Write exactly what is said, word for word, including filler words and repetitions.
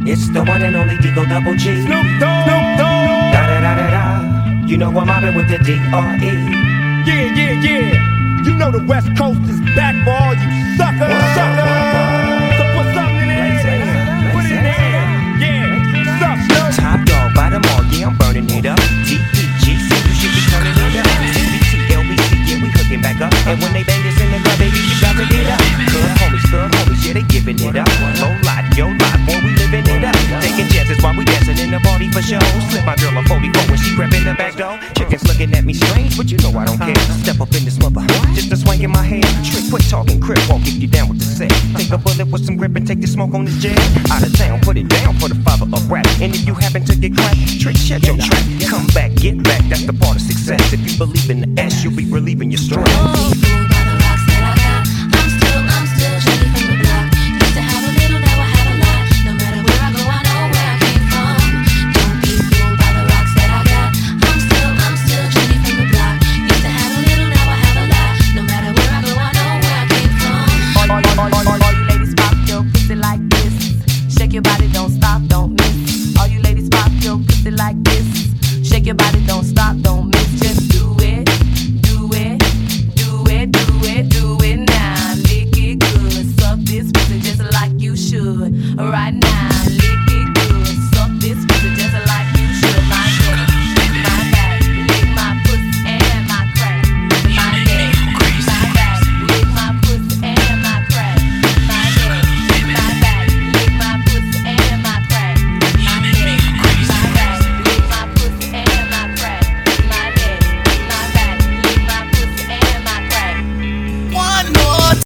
It's the one and only Digo Double G. Snoop Dogg. Snoop Dogg. Da da da da da. You know I'm mobbing with the D R E. Yeah, yeah, yeah. You know the West Coast is back for all you suckers. Suckers. So put something in there. Put it in there. Yeah. Suck, Snoop. Top dog by the mall, yeah, I'm burning it up. D E G C, you should be turning it up. C B T, L B C, yeah, we hooking back up. And when they bang this in the club, baby, you got to get up. Good homies, thug homies, yeah, they giving it up. Low lot, yo lot, boy, we living it up. Taking chances while we dancing in the party for show. Slip my girl a forty-four when she grabbing the back door. Chickens looking at me strange, but you know I don't care. Step up in this mother, just a swing in my hand. Trick, quit talking, crip walk if you down with the set. Take a bullet with some grip and take the smoke on this jet. Out of town, put it down for the father of rap. And if you happen to get cracked, trick, shut your track. Come back, get back, that's the part of success. If you believe in the S, you'll be relieving your stress.